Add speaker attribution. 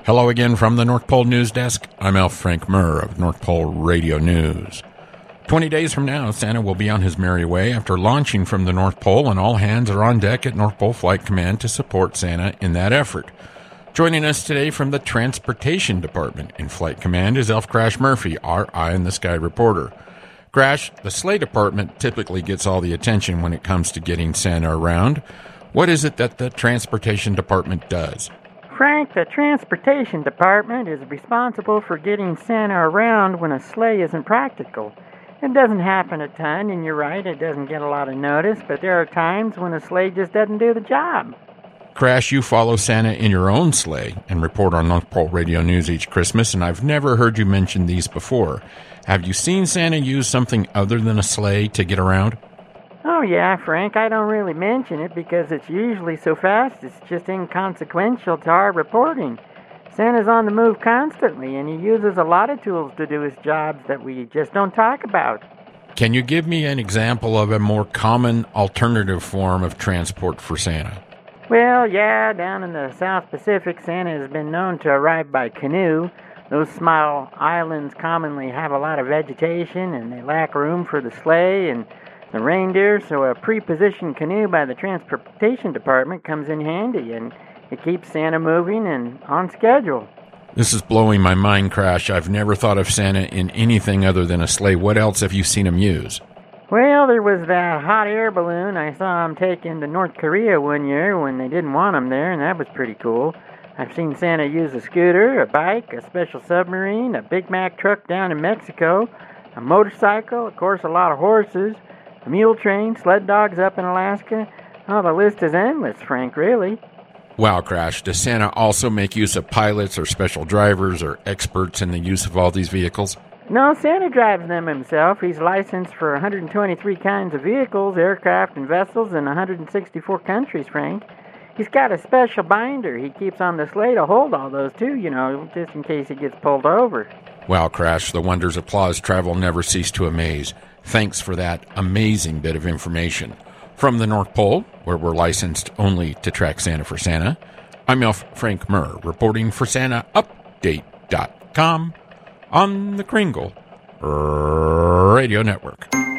Speaker 1: Hello again from the North Pole News Desk. I'm Alf Frank Murr of North Pole Radio News. 20 days from now, Santa will be on his merry way after launching from the North Pole, and all hands are on deck at North Pole Flight Command to support Santa in that effort. Joining us today from the Transportation Department in Flight Command is Elf Crash Murphy, our Eye in the Sky reporter. Crash, the sleigh department typically gets all the attention when it comes to getting Santa around. What is it that the Transportation Department does?
Speaker 2: Frank, the Transportation Department is responsible for getting Santa around when a sleigh isn't practical. It doesn't happen a ton, and you're right, it doesn't get a lot of notice, but there are times when a sleigh just doesn't do the job.
Speaker 1: Crash, you follow Santa in your own sleigh and report on North Pole Radio News each Christmas, and I've never heard you mention these before. Have you seen Santa use something other than a sleigh to get around?
Speaker 2: Oh yeah, Frank, I don't really mention it because it's usually so fast it's just inconsequential to our reporting. Santa's on the move constantly, and he uses a lot of tools to do his jobs that we just don't talk about.
Speaker 1: Can you give me an example of a more common alternative form of transport for Santa?
Speaker 2: Well, yeah, down in the South Pacific, Santa has been known to arrive by canoe. Those small islands commonly have a lot of vegetation, and they lack room for the sleigh and the reindeer, so a pre-positioned canoe by the Transportation Department comes in handy, and it keeps Santa moving and on schedule.
Speaker 1: This is blowing my mind, Crash. I've never thought of Santa in anything other than a sleigh. What else have you seen him use?
Speaker 2: Well, there was that hot air balloon I saw him take into North Korea one year when they didn't want him there, and that was pretty cool. I've seen Santa use a scooter, a bike, a special submarine, a Big Mac truck down in Mexico, a motorcycle, of course a lot of horses, a mule train, sled dogs up in Alaska. Oh, the list is endless, Frank, really.
Speaker 1: Wow, Crash. Does Santa also make use of pilots or special drivers or experts in the use of all these vehicles?
Speaker 2: No, Santa drives them himself. He's licensed for 123 kinds of vehicles, aircraft, and vessels in 164 countries, Frank. He's got a special binder he keeps on the sleigh to hold all those, too, just in case he gets pulled over.
Speaker 1: Wow, Crash, the wonders of Claus travel never cease to amaze. Thanks for that amazing bit of information. From the North Pole, where we're licensed only to track Santa for Santa, I'm Elf Frank Murr, reporting for SantaUpdate.com on the Kringle Radio Network.